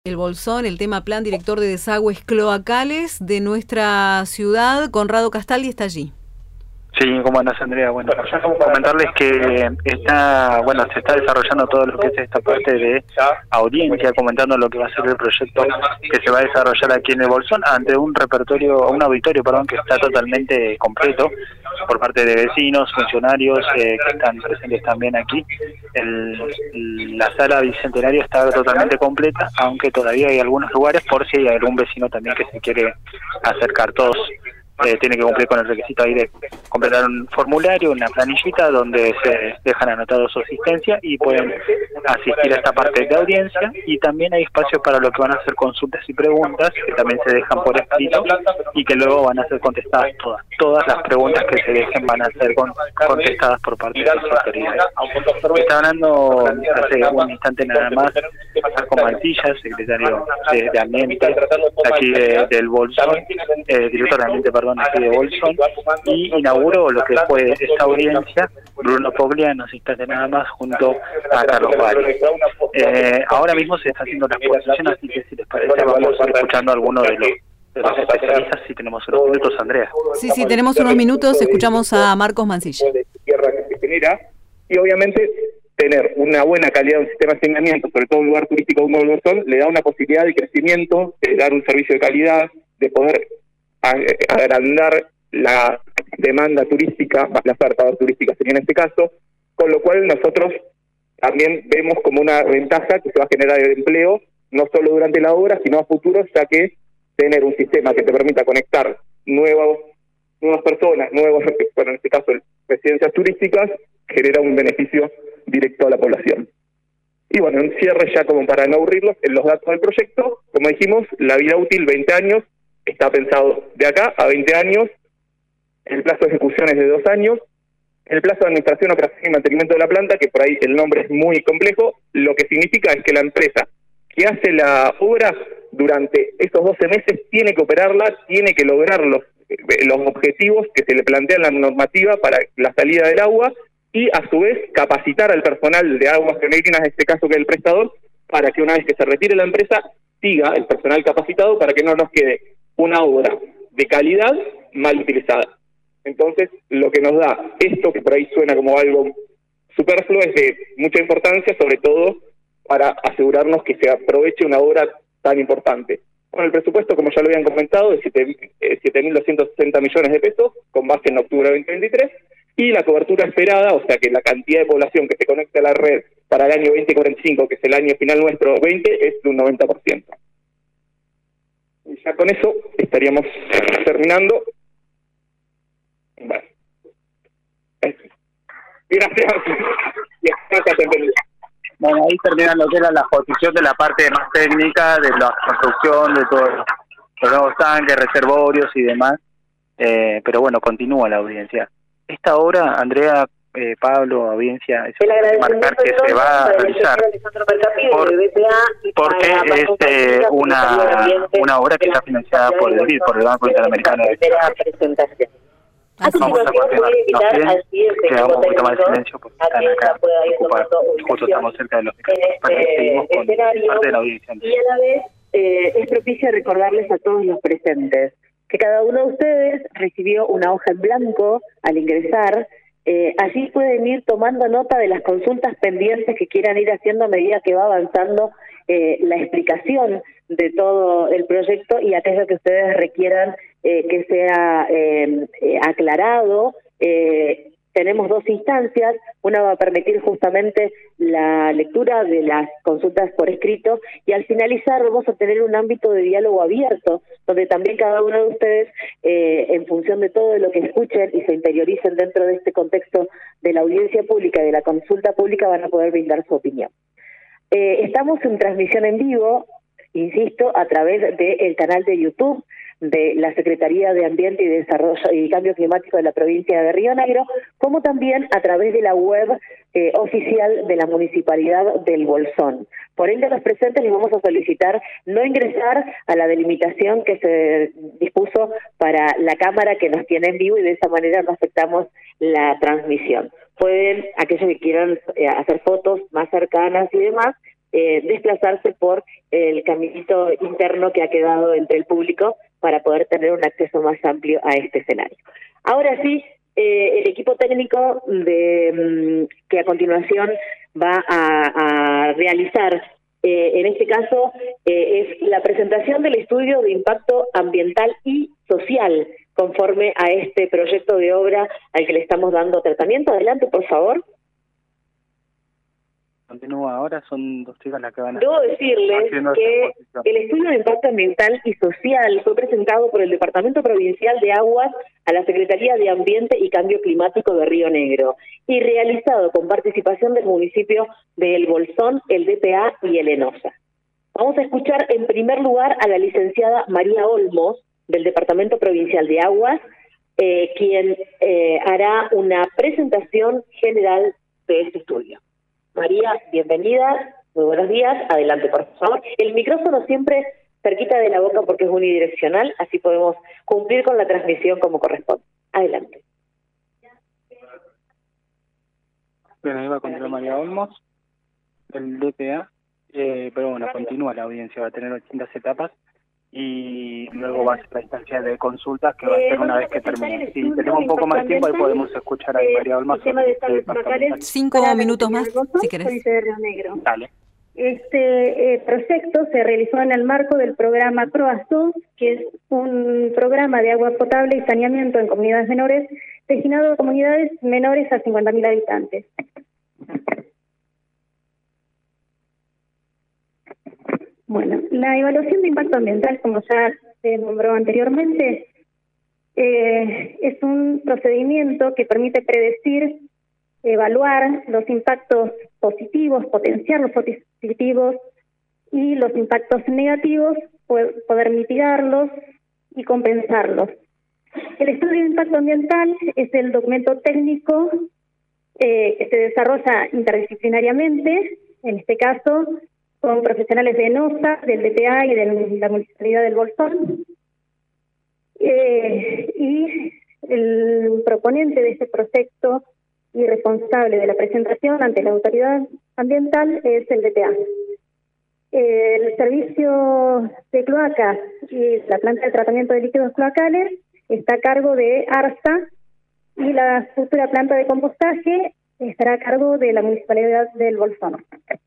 El Bolsón, el tema plan director de desagües cloacales de nuestra ciudad. Conrado Castaldi está allí. Sí, ¿cómo andas, Andrea? Bueno, comentarles que se está desarrollando todo lo que es esta parte de audiencia, comentando lo que va a ser el proyecto que se va a desarrollar aquí en el Bolsón, ante un auditorio, que está totalmente completo por parte de vecinos, funcionarios que están presentes también aquí. La sala bicentenaria está totalmente completa, aunque todavía hay algunos lugares por si hay algún vecino también que se quiere acercar. Todos tiene que cumplir con el requisito ahí de completar un formulario, una planillita donde se dejan anotados su asistencia y pueden asistir a esta parte de audiencia. Y también hay espacio para lo que van a ser consultas y preguntas, que también se dejan por escrito y que luego van a ser contestadas todas las preguntas que se dejen van a ser contestadas por parte de las autoridades. Está hablando hace un instante nada más Marcos Mancilla, secretario de Ambiente aquí del Bolsón, director de Ambiente, aquí de Bolsón, y inauguró lo que fue esta audiencia Bruno Poglia, no se instante nada más, junto a Carlos Valle. Ahora mismo se está haciendo la exposición, así que si les parece vamos a ir escuchando a algunos de los especialistas, si tenemos unos minutos, Andrea. Sí, tenemos unos minutos, escuchamos a Marcos Mancilla. De tierra que se genera, y obviamente tener una buena calidad de un sistema de saneamiento, sobre todo en un lugar turístico como el Bolsón, le da una posibilidad de crecimiento, de dar un servicio de calidad, de poder agrandar la demanda turística, la oferta turística sería en este caso, con lo cual nosotros también vemos como una ventaja que se va a generar el empleo, no solo durante la obra, sino a futuro, ya que tener un sistema que te permita conectar nuevas personas, en este caso residencias turísticas, genera un beneficio directo a la población. Y bueno, en cierre ya como para no aburrirlos, en los datos del proyecto, como dijimos, la vida útil 20 años, está pensado de acá a 20 años, el plazo de ejecución es de 2 años, el plazo de administración, operación y mantenimiento de la planta, que por ahí el nombre es muy complejo, lo que significa es que la empresa que hace la obra durante esos 12 meses tiene que operarla, tiene que lograr los objetivos que se le plantean en la normativa para la salida del agua y a su vez capacitar al personal de aguas negrinas, en este caso que es el prestador, para que una vez que se retire la empresa, siga el personal capacitado para que no nos quede una obra de calidad mal utilizada. Entonces, lo que nos da esto, que por ahí suena como algo superfluo, es de mucha importancia, sobre todo para asegurarnos que se aproveche una obra tan importante. Con el presupuesto, como ya lo habían comentado, de 7.260 millones de pesos, con base en octubre de 2023, y la cobertura esperada, o sea que la cantidad de población que se conecte a la red para el año 2045, que es el año final nuestro 20, es de un 90%. Y ya con eso estaríamos terminando. Bueno. Gracias. Bueno, ahí termina lo que era la exposición de la parte más técnica, de la construcción, de todos los nuevos tanques, reservorios y demás. Pero bueno, continúa la audiencia. Esta obra, Andrea, Pablo, audiencia, es marcar que se va a realizar porque es una obra que está financiada por el BID, por el Banco Interamericano de Desarrollo. Vamos a continuar. Nos piden que hagamos un poquito más de silencio porque están acá ocupados. Justo estamos cerca de los micrófonos. Seguimos con parte de la audiencia. Y a la vez es propicio recordarles a todos los presentes que cada uno de ustedes recibió una hoja en blanco al ingresar. Allí pueden ir tomando nota de las consultas pendientes que quieran ir haciendo a medida que va avanzando la explicación de todo el proyecto y aquello que ustedes requieran que sea aclarado. Tenemos 2 instancias, una va a permitir justamente la lectura de las consultas por escrito y al finalizar vamos a tener un ámbito de diálogo abierto, donde también cada uno de ustedes, en función de todo lo que escuchen y se interioricen dentro de este contexto de la audiencia pública y de la consulta pública, van a poder brindar su opinión. Estamos en transmisión en vivo, insisto, a través del canal de YouTube de la Secretaría de Ambiente y Desarrollo y Cambio Climático de la provincia de Río Negro, como también a través de la web oficial de la Municipalidad del Bolsón. Por ende, a los presentes les vamos a solicitar no ingresar a la delimitación que se dispuso para la cámara que nos tiene en vivo y de esa manera no afectamos la transmisión. Pueden, aquellos que quieran hacer fotos más cercanas y demás, desplazarse por el caminito interno que ha quedado entre el público para poder tener un acceso más amplio a este escenario. Ahora sí, el equipo técnico que a continuación va a realizar, en este caso, es la presentación del estudio de impacto ambiental y social conforme a este proyecto de obra al que le estamos dando tratamiento. Adelante, por favor. Continúa ahora, son dos chicas las que van a... Debo decirles que el estudio de impacto ambiental y social fue presentado por el Departamento Provincial de Aguas a la Secretaría de Ambiente y Cambio Climático de Río Negro y realizado con participación del municipio de El Bolsón, el DPA y el ENOSA. Vamos a escuchar en primer lugar a la licenciada María Olmos, del Departamento Provincial de Aguas, quien hará una presentación general de este estudio. María, bienvenida, muy buenos días, adelante por favor. El micrófono siempre cerquita de la boca porque es unidireccional, así podemos cumplir con la transmisión como corresponde. Adelante. Bien, ahí va a continuar María Olmos, el DPA, pero bueno, continúa la audiencia, va a tener 800 etapas y luego va a ser la instancia de consultas que va a ser una vez que termine. Si tenemos un poco más de tiempo, ahí podemos escuchar a María Olmos. 5 minutos más, si querés. Dale. Este proyecto se realizó en el marco del programa PROASO, que es un programa de agua potable y saneamiento en comunidades menores, destinado a comunidades menores a 50.000 habitantes. Bueno, la evaluación de impacto ambiental, como ya se nombró anteriormente, es un procedimiento que permite predecir, evaluar los impactos positivos, potenciar los positivos y los impactos negativos, poder mitigarlos y compensarlos. El estudio de impacto ambiental es el documento técnico que se desarrolla interdisciplinariamente, en este caso con profesionales de ENOSA, del DPA y de la Municipalidad del Bolsón. Y el proponente de este proyecto y responsable de la presentación ante la autoridad ambiental es el DPA. El servicio de cloacas y la planta de tratamiento de líquidos cloacales está a cargo de ARSA y la futura planta de compostaje estará a cargo de la Municipalidad del Bolsón.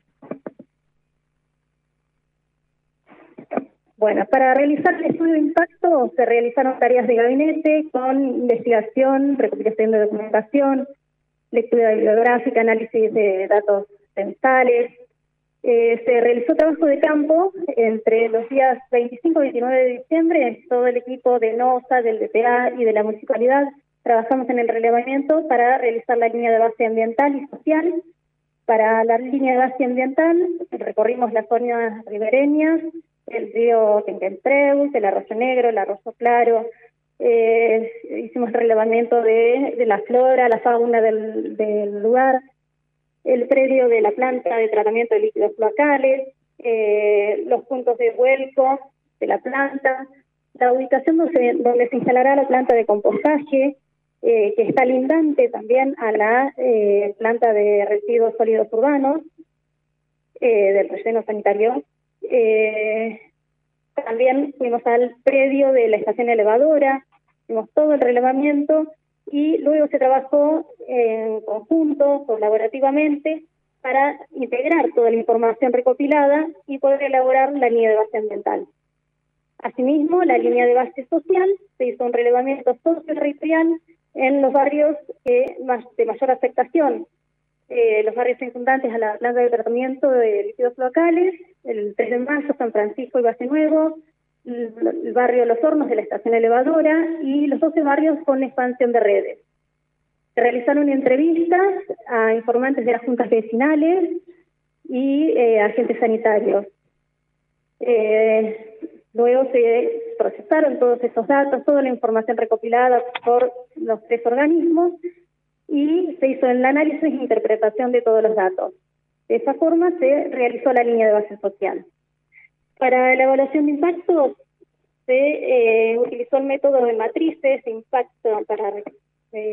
Bueno, para realizar el estudio de impacto se realizaron tareas de gabinete con investigación, recopilación de documentación, lectura bibliográfica, análisis de datos censales. Se realizó trabajo de campo entre los días 25 y 29 de diciembre. Todo el equipo de NOSA, del DPA y de la municipalidad trabajamos en el relevamiento para realizar la línea de base ambiental y social. Para la línea de base ambiental recorrimos las zonas ribereñas, el río Tenquentreus, el Arroyo Negro, el Arroyo Claro. Hicimos relevamiento de la flora, la fauna del lugar, el predio de la planta de tratamiento de líquidos cloacales, los puntos de vuelco de la planta, la ubicación donde se instalará la planta de compostaje, que está lindante también a la planta de residuos sólidos urbanos del relleno sanitario. También fuimos al predio de la estación elevadora, hicimos todo el relevamiento y luego se trabajó en conjunto, colaborativamente, para integrar toda la información recopilada y poder elaborar la línea de base ambiental. Asimismo, la línea de base social se hizo un relevamiento socio-territorial en los barrios de mayor afectación, los barrios circundantes a la planta de tratamiento de líquidos locales, el 3 de Mayo, San Francisco y Valle Nuevo, el barrio Los Hornos de la estación elevadora y los 12 barrios con expansión de redes. Se realizaron entrevistas a informantes de las juntas vecinales y agentes sanitarios. Luego se procesaron todos esos datos, toda la información recopilada por los 3 organismos y se hizo el análisis e interpretación de todos los datos. De esa forma se realizó la línea de base social. Para la evaluación de impacto se utilizó el método de matrices de impacto para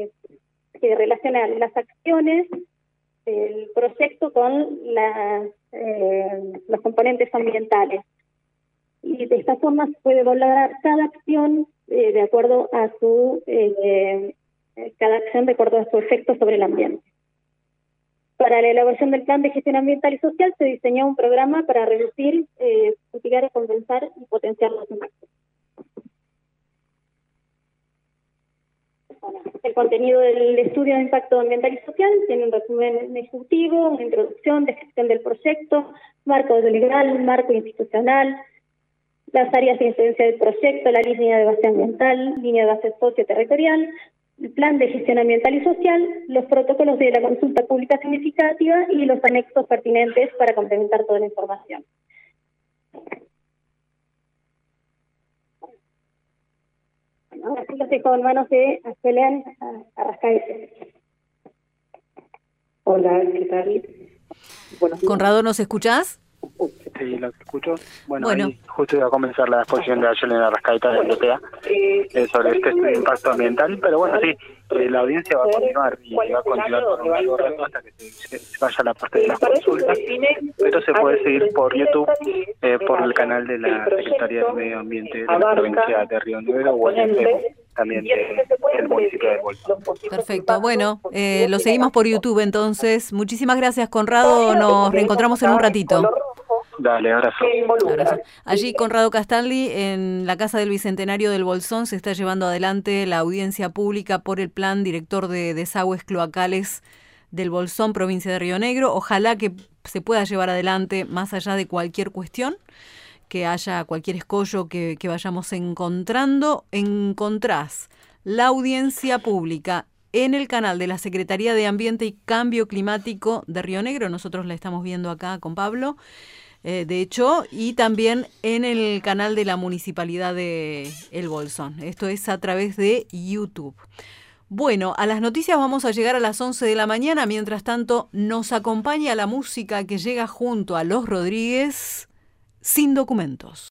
que relaciona las acciones del proyecto con los componentes ambientales. Y de esta forma se puede valorar cada acción de acuerdo a su efecto sobre el ambiente. Para la elaboración del plan de gestión ambiental y social se diseñó un programa para reducir, mitigar, compensar y potenciar los impactos. El contenido del estudio de impacto ambiental y social tiene un resumen ejecutivo, una introducción, descripción del proyecto, marco legal, marco institucional, las áreas de incidencia del proyecto, la línea de base ambiental, línea de base socioterritorial, el plan de gestión ambiental y social, los protocolos de la consulta pública significativa y los anexos pertinentes para complementar toda la información. Bueno, ahora sí los dejo en manos de Julián Arrascaete. Hola, ¿qué tal? Buenos días. Conrado, ¿nos escuchás? Sí, lo que escucho. Bueno. Ahí justo iba a comenzar la exposición de Julián Arrascaeta de LPA sobre este estudio de impacto ambiental, pero bueno, sí, la audiencia va a continuar y va a continuar por un largo rato hasta que se vaya a la parte de las consultas, pero se puede seguir por YouTube, por el canal de la Secretaría de Medio Ambiente de la provincia de Río Negro o el Facebook también del municipio de Bolsón. Perfecto, bueno, lo seguimos por YouTube entonces. Muchísimas gracias, Conrado, nos reencontramos en un ratito. Dale, abrazo. Allí, Conrado Castaldi, en la Casa del Bicentenario del Bolsón, se está llevando adelante la audiencia pública por el plan director de desagües cloacales del Bolsón, provincia de Río Negro. Ojalá que se pueda llevar adelante más allá de cualquier cuestión, que haya cualquier escollo que vayamos encontrando. Encontrás la audiencia pública en el canal de la Secretaría de Ambiente y Cambio Climático de Río Negro. Nosotros la estamos viendo acá con Pablo. De hecho, y también en el canal de la Municipalidad de El Bolsón. Esto es a través de YouTube. Bueno, a las noticias vamos a llegar a las 11 de la mañana. Mientras tanto, nos acompaña la música que llega junto a Los Rodríguez, Sin Documentos.